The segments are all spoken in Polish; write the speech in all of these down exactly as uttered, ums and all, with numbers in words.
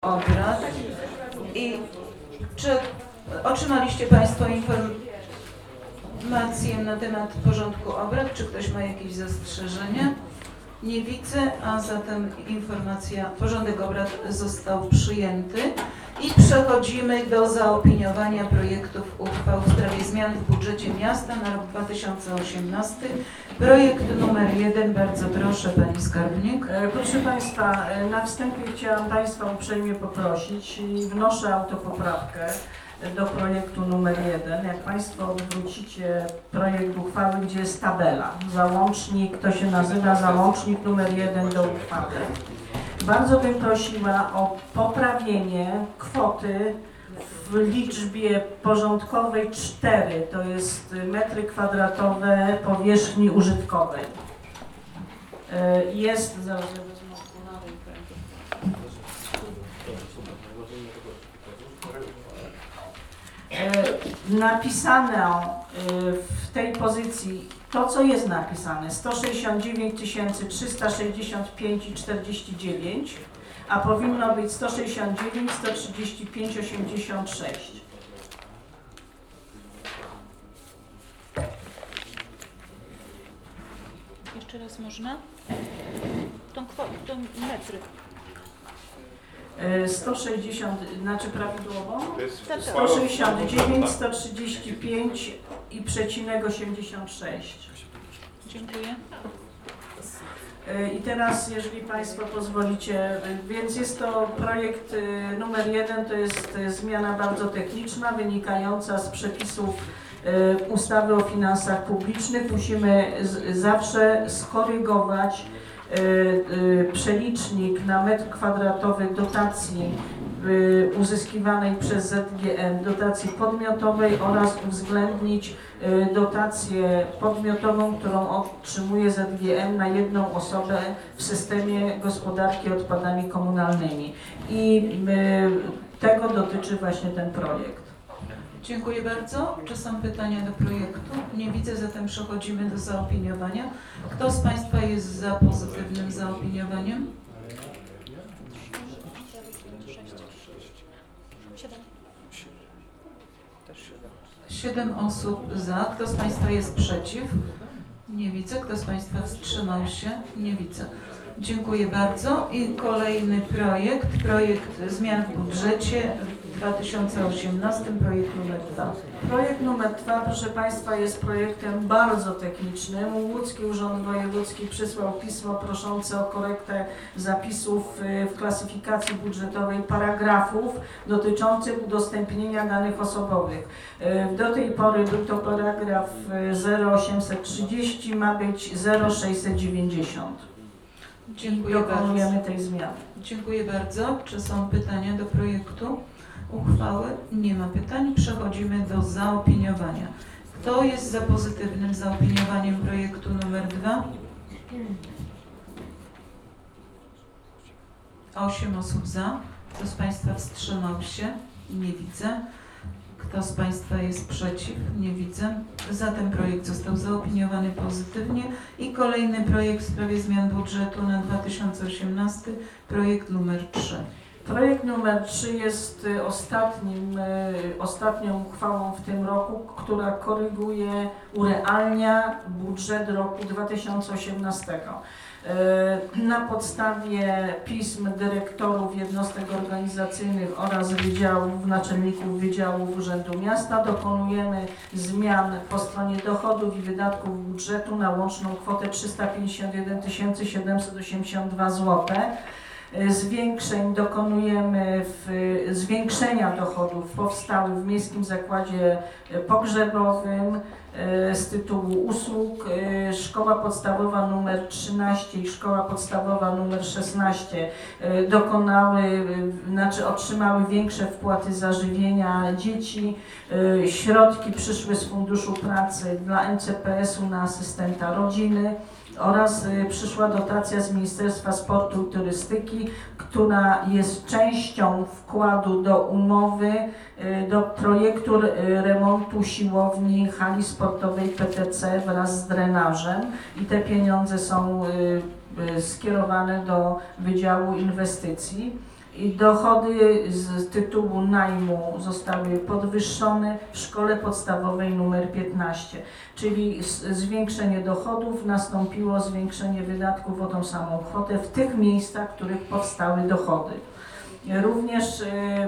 obrad. I czy otrzymaliście Państwo informację na temat porządku obrad? Czy ktoś ma jakieś zastrzeżenia? Nie widzę, a zatem informacja, porządek obrad został przyjęty i przechodzimy do zaopiniowania projektów uchwał w sprawie zmian w budżecie miasta na rok dwa tysiące osiemnasty. Projekt numer jeden, bardzo proszę Pani Skarbnik. Proszę Państwa, na wstępie chciałam Państwa uprzejmie poprosić i wnoszę autopoprawkę do projektu numer jeden. Jak Państwo odwrócicie projekt uchwały, gdzie jest tabela, załącznik, to się nazywa załącznik numer jeden do uchwały. Bardzo bym prosiła o poprawienie kwoty w liczbie porządkowej cztery, to jest metry kwadratowe powierzchni użytkowej. Jest, zaraz ja wezmę napisane w tej pozycji to, co jest napisane, sto sześćdziesiąt dziewięć tysięcy trzysta sześćdziesiąt pięć i czterdzieści dziewięć, a powinno być sto sześćdziesiąt dziewięć sto trzydzieści pięć osiemdziesiąt sześć. Jeszcze raz można? Tą kwotę, tą metry. sto sześćdziesiąt, znaczy prawidłowo? sto sześćdziesiąt dziewięć sto trzydzieści pięć i przecinek osiemdziesiąt sześć. Dziękuję. I teraz, jeżeli Państwo pozwolicie, więc jest to projekt numer jeden, to jest zmiana bardzo techniczna, wynikająca z przepisów ustawy o finansach publicznych. Musimy zawsze skorygować przelicznik na metr kwadratowy dotacji uzyskiwanej przez Z G M, dotacji podmiotowej oraz uwzględnić dotację podmiotową, którą otrzymuje Z G M na jedną osobę w systemie gospodarki odpadami komunalnymi. I tego dotyczy właśnie ten projekt. Dziękuję bardzo. Czy są pytania do projektu? Nie widzę, zatem przechodzimy do zaopiniowania. Kto z Państwa jest za pozytywnym zaopiniowaniem? Siedem osób za. Kto z Państwa jest przeciw? Nie widzę. Kto z Państwa wstrzymał się? Nie widzę. Dziękuję bardzo. I kolejny projekt, projekt zmian w budżecie w dwa tysiące osiemnastym, projekt numer dwa. Projekt numer dwa, proszę Państwa, jest projektem bardzo technicznym. Łódzki Urząd Wojewódzki przysłał pismo proszące o korektę zapisów w klasyfikacji budżetowej paragrafów dotyczących udostępnienia danych osobowych. Do tej pory był to paragraf zero osiemset trzydzieści, ma być zero sześćset dziewięćdziesiąt. Dziękuję Dokonujemy bardzo. tej zmiany. Dziękuję bardzo. Czy są pytania do projektu uchwały? Nie ma pytań. Przechodzimy do zaopiniowania. Kto jest za pozytywnym zaopiniowaniem projektu numer dwa? Osiem osób za. Kto z Państwa wstrzymał się? Nie widzę. Kto z Państwa jest przeciw? Nie widzę. Zatem projekt został zaopiniowany pozytywnie. I kolejny projekt w sprawie zmian budżetu na dwa tysiące osiemnasty, projekt numer trzy. Projekt numer trzy jest ostatnim, ostatnią uchwałą w tym roku, która koryguje, urealnia budżet roku dwa tysiące osiemnastego. Na podstawie pism dyrektorów jednostek organizacyjnych oraz wydziałów, naczelników wydziałów Urzędu Miasta dokonujemy zmian po stronie dochodów i wydatków budżetu na łączną kwotę trzysta pięćdziesiąt jeden tysięcy siedemset osiemdziesiąt dwa złote. Zwiększeń dokonujemy w, zwiększenia dochodów powstałych w Miejskim Zakładzie Pogrzebowym z tytułu usług. Szkoła podstawowa numer trzynaście i szkoła podstawowa numer szesnaście dokonały, znaczy otrzymały większe wpłaty za żywienia dzieci. Środki przyszły z Funduszu Pracy dla M C P S u na asystenta rodziny. Oraz przyszła dotacja z Ministerstwa Sportu i Turystyki, która jest częścią wkładu do umowy do projektu remontu siłowni hali sportowej P T C wraz z drenażem i te pieniądze są skierowane do Wydziału Inwestycji. I dochody z tytułu najmu zostały podwyższone w szkole podstawowej numer piętnaście, czyli zwiększenie dochodów nastąpiło zwiększenie wydatków o tą samą kwotę w tych miejscach, w których powstały dochody. Również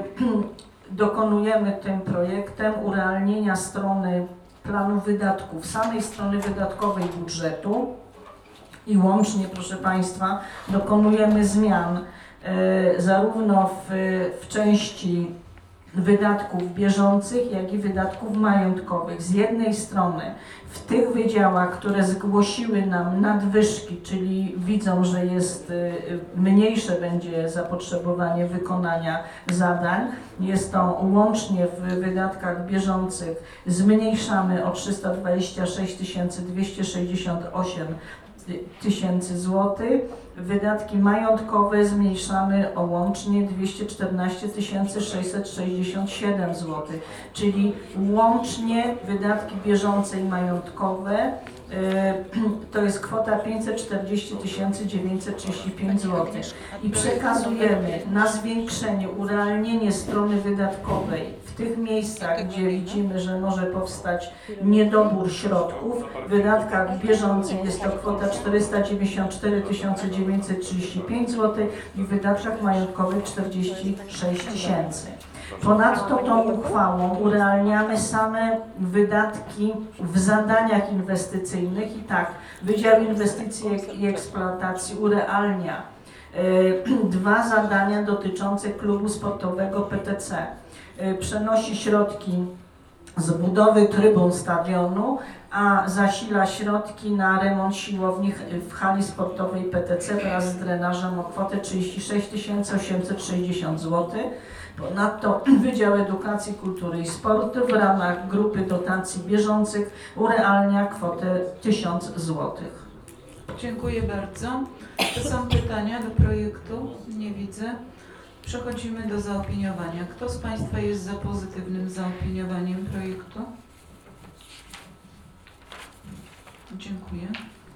dokonujemy tym projektem urealnienia strony planu wydatków, samej strony wydatkowej budżetu i łącznie, proszę Państwa, dokonujemy zmian e, zarówno w, w części wydatków bieżących, jak i wydatków majątkowych. Z jednej strony w tych wydziałach, które zgłosiły nam nadwyżki, czyli widzą, że jest mniejsze będzie zapotrzebowanie wykonania zadań, jest to łącznie w wydatkach bieżących zmniejszamy o trzysta dwadzieścia sześć tysięcy dwieście sześćdziesiąt osiem tysięcy złotych. Wydatki majątkowe zmniejszamy o łącznie dwieście czternaście tysięcy sześćset sześćdziesiąt siedem złotych, czyli łącznie wydatki bieżące i majątkowe to jest kwota pięćset czterdzieści tysięcy dziewięćset trzydzieści pięć złotych i przekazujemy na zwiększenie, urealnienie strony wydatkowej w tych miejscach, gdzie widzimy, że może powstać niedobór środków. W wydatkach bieżących jest to kwota czterysta dziewięćdziesiąt cztery tysiące dziewięćset trzydzieści pięć złotych i w wydatkach majątkowych czterdzieści sześć tysięcy. Ponadto tą uchwałą urealniamy same wydatki w zadaniach inwestycyjnych i tak, Wydział Inwestycji i Eksploatacji urealnia y, dwa zadania dotyczące klubu sportowego P T C. Y, przenosi środki z budowy trybun stadionu, a zasila środki na remont siłowni w hali sportowej P T C wraz z drenażem o kwotę trzydzieści sześć tysięcy osiemset sześćdziesiąt złotych. Ponadto Wydział Edukacji, Kultury i Sportu w ramach grupy dotacji bieżących urealnia kwotę tysiąc złotych. Dziękuję bardzo. To są pytania do projektu? Nie widzę. Przechodzimy do zaopiniowania. Kto z Państwa jest za pozytywnym zaopiniowaniem projektu? Dziękuję.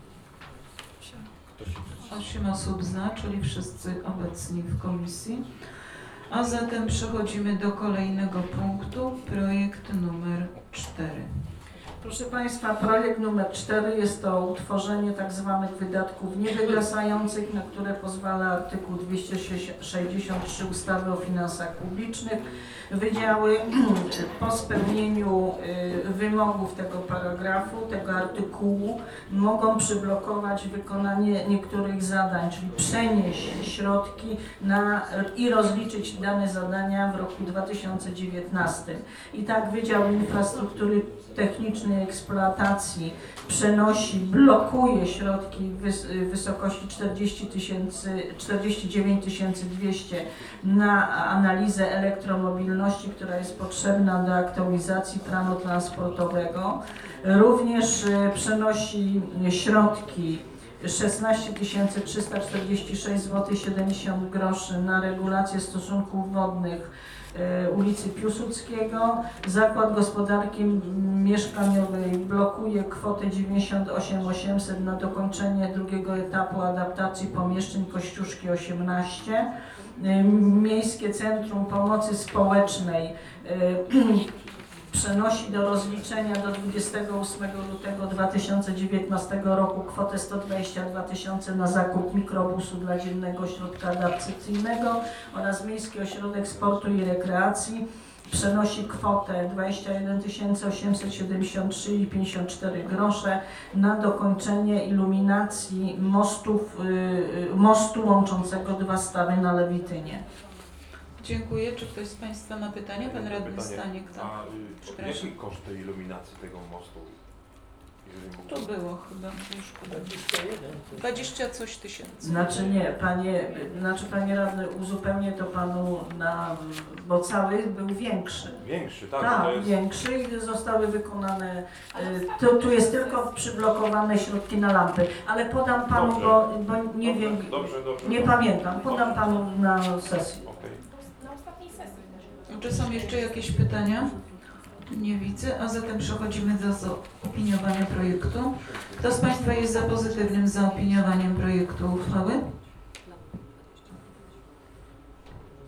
Osiem osób za, czyli wszyscy obecni w komisji. A zatem przechodzimy do kolejnego punktu, projekt numer cztery. Proszę Państwa, projekt numer cztery jest to utworzenie tak zwanych wydatków niewygasających, na które pozwala artykuł dwieście sześćdziesiąt trzy ustawy o finansach publicznych. Wydziały po spełnieniu wymogów tego paragrafu, tego artykułu mogą przyblokować wykonanie niektórych zadań, czyli przenieść środki na, i rozliczyć dane zadania w roku dwa tysiące dziewiętnastym. I tak Wydział Infrastruktury Technicznej Eksploatacji przenosi, blokuje środki w wysokości czterdzieści dziewięć tysięcy dwieście na analizę elektromobilności, która jest potrzebna do aktualizacji planu transportowego. Również przenosi środki szesnaście tysięcy trzysta czterdzieści sześć złotych siedemdziesiąt groszy na regulację stosunków wodnych ulicy Piłsudskiego. Zakład Gospodarki Mieszkaniowej blokuje kwotę dziewięćdziesiąt osiem tysięcy osiemset na dokończenie drugiego etapu adaptacji pomieszczeń Kościuszki osiemnaście. Miejskie Centrum Pomocy Społecznej przenosi do rozliczenia do dwudziestego ósmego lutego dwa tysiące dziewiętnastego roku kwotę sto dwadzieścia dwa tysiące na zakup mikrobusu dla dziennego ośrodka adaptacyjnego oraz Miejski Ośrodek Sportu i Rekreacji przenosi kwotę dwadzieścia jeden tysięcy osiemset siedemdziesiąt trzy i pięćdziesiąt cztery grosze na dokończenie iluminacji mostów, y, mostu łączącego dwa stawy na Lewitynie. Dziękuję. Czy ktoś z Państwa ma pytania? Pan Radny Stanik. Tak. A y, jakie koszty iluminacji tego mostu? To było chyba już dwadzieścia coś tysięcy. Znaczy nie, panie, znaczy panie radny, uzupełnię to panu na, bo cały był większy. Większy, tak? Tak, to jest... większy i zostały wykonane, tu, tu jest tylko przyblokowane środki na lampy, ale podam panu, Dobrze. bo, bo nie dobrze, wiem, dobrze, dobrze, nie dobrze. pamiętam, podam panu na sesji. Okay. Na ostatniej sesji też. Czy są jeszcze jakieś pytania? Nie widzę, a zatem przechodzimy do zaopiniowania projektu. Kto z Państwa jest za pozytywnym zaopiniowaniem projektu uchwały?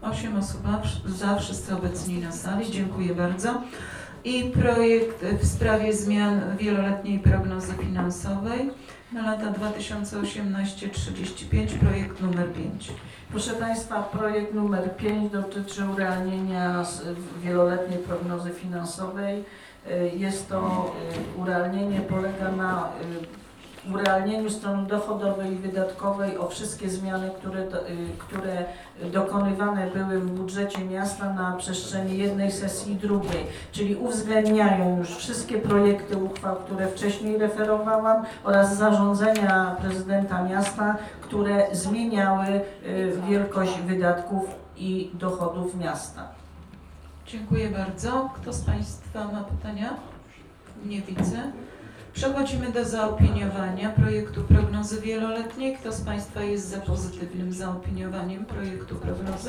osiem osób za, wszyscy obecni na sali. Dziękuję bardzo. I projekt w sprawie zmian wieloletniej prognozy finansowej na lata dwa tysiące osiemnaście do trzydzieści pięć, projekt numer pięć. Proszę Państwa, projekt numer pięć dotyczy urealnienia z- wieloletniej prognozy finansowej. Y, Jest to y, urealnienie, polega na y, urealnieniu strony dochodowej i wydatkowej o wszystkie zmiany, które, do- y, które dokonywane były w budżecie miasta na przestrzeni jednej sesji i drugiej, czyli uwzględniają już wszystkie projekty uchwał, które wcześniej referowałam oraz zarządzenia prezydenta miasta, które zmieniały y, wielkość wydatków i dochodów miasta. Dziękuję bardzo. Kto z Państwa ma pytania? Nie widzę. Przechodzimy do zaopiniowania projektu prognozy wieloletniej. Kto z Państwa jest za pozytywnym zaopiniowaniem projektu prognozy?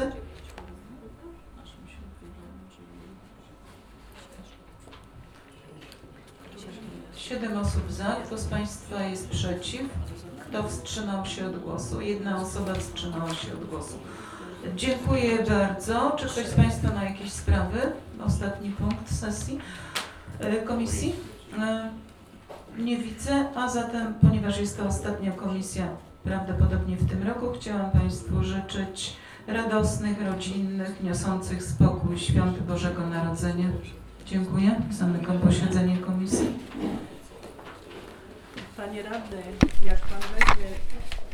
Siedem osób za. Kto z Państwa jest przeciw? Kto wstrzymał się od głosu? Jedna osoba wstrzymała się od głosu. Dziękuję bardzo. Czy ktoś z Państwa ma jakieś sprawy? Ostatni punkt sesji e, komisji. E, Nie widzę, a zatem, ponieważ jest to ostatnia komisja prawdopodobnie w tym roku, chciałam Państwu życzyć radosnych, rodzinnych, niosących spokój świąt Bożego Narodzenia. Dziękuję. Zamykam posiedzenie komisji. Panie radny, jak pan weźmie